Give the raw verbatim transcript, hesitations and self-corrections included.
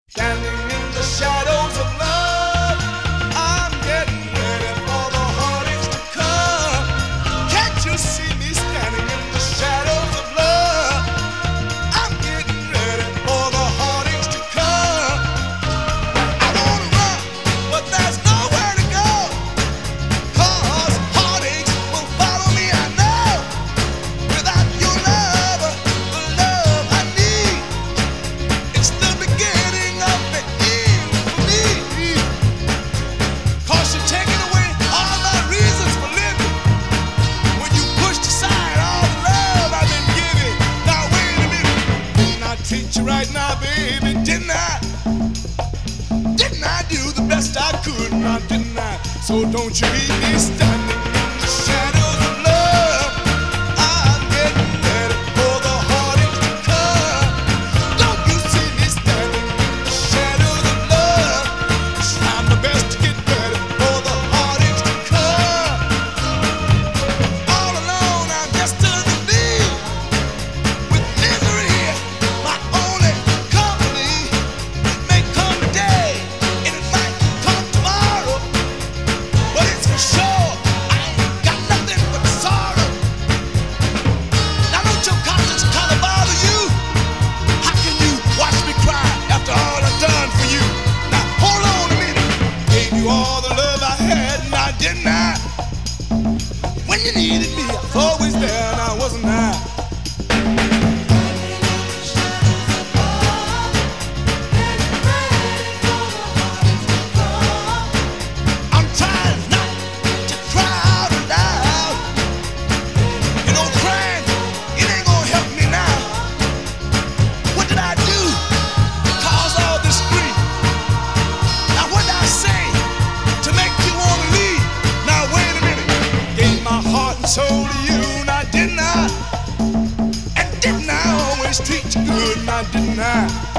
Standing in the shadows of love, I'm getting ready for the heartaches to come. Can't you see me standing in the shadows of love? I'm getting ready for the heartaches to come. I wanna run, but there's nowhere to go, 'cause heartaches will follow me, I know. Without your love, the love I need, it's the beginning of the end for me. 'Cause you're taking away all my reasons for living when you pushed aside all the love I've been giving. Now wait a minute, didn't I treat you right now, baby? Didn't I? Didn't I do the best I could? Now didn't I? So don't you leave me standing in the shadows of love. I'm getting ready for the heartaches to come. Don't you see me standing in the shadows of love? Trying my best to get ready for the heartaches to come. All alone, I'm just to the lead, with misery my only company. It may come today, and it might come tomorrow, but it's for sure I ain't got nothing but sorrow. Now don't your conscience kind of bother you? How can you watch me cry after all I've done for you? Now hold on a minute. Gave you all the love I had, now didn't I? When you needed me, I was always there, now wasn't I? I'm trying not to cry out loud. You know, crying, it ain't gonna help me now. What did I do to cause all this grief? Now what did I say to make you wanna leave? Now wait a minute. Gave my heart and soul to you, now didn't I? And didn't I always treat you good? Now didn't I?